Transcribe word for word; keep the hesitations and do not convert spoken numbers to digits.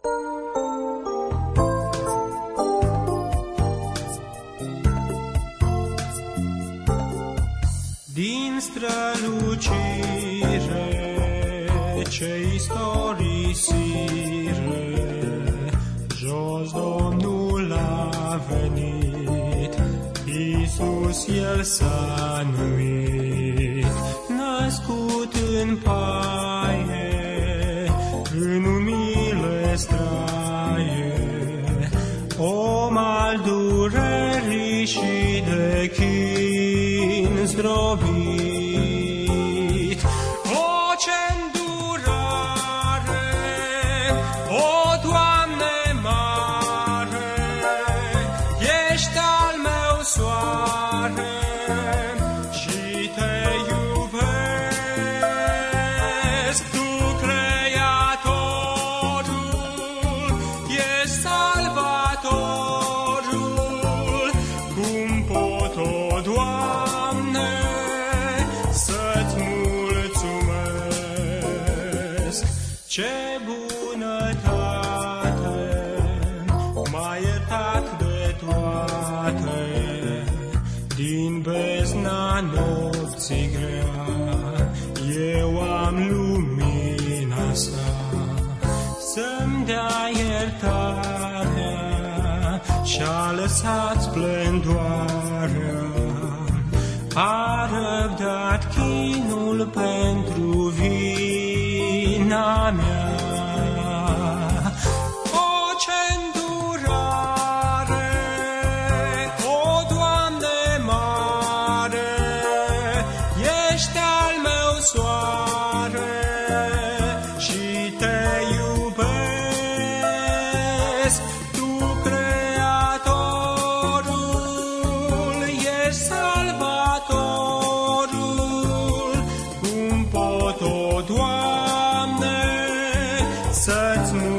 Din strălucire ce istorisire, jos Domnul a venit, Iisus El s-a numit, născut în paie, în umile straie, om al durerii și de chin zdrobit. O, ce-ndurare, o, Doamne mare, ești al meu soare și te iubesc. Tu, Creatorul, ești Salvatorul. Cum pot, o, Doamne, să-ți mulțumesc? Ce bunătate m-ai iertat de toate, din bezna nopții grea eu am lumina sa. Să-mi dea iertarea și-a lăsat splendoarea, a răbdat chinul pentru vina mea. O, ce-ndurare, o, Doamne mare, ești al meu soare și te iubesc. Tu, Creatorul, ești Salvatorul. Cum pot, o, Doamne, să-ți mulțumesc?